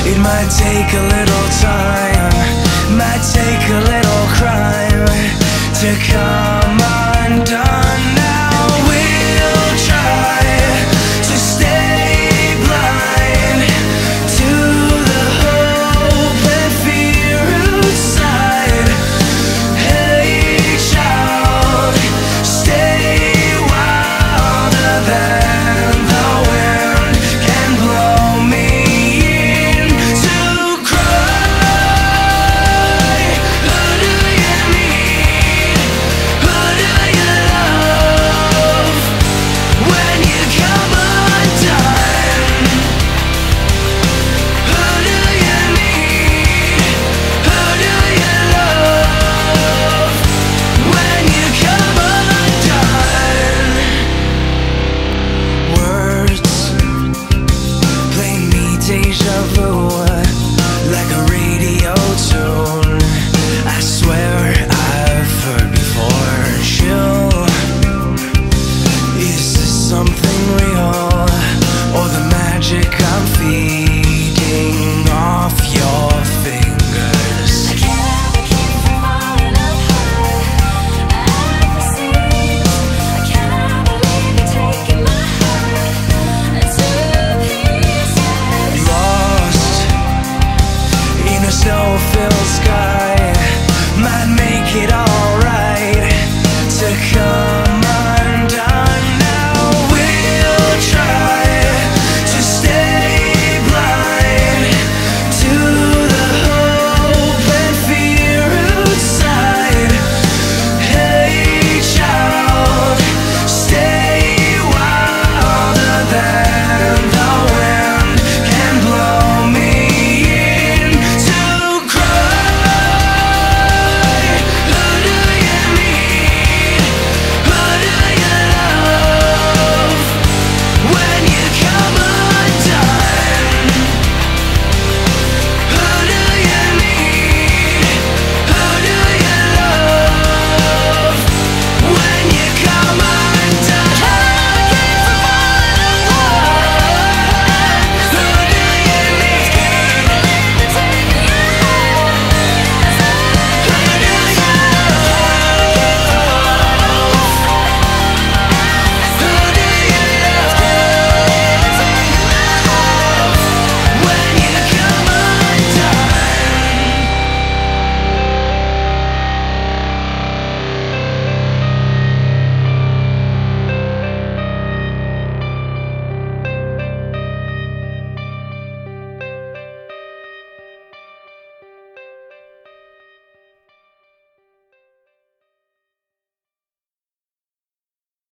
It might take a little time, might take a little crime to come undone. Now we'll try to stay blind to the hope and fear outside. Hey child, stay wilder than the wind can blow me into cry. Who do you need? Who do you love when you come undone? Who do you need? Who do you love when you come undone? Words play me deja vu like a radio tune.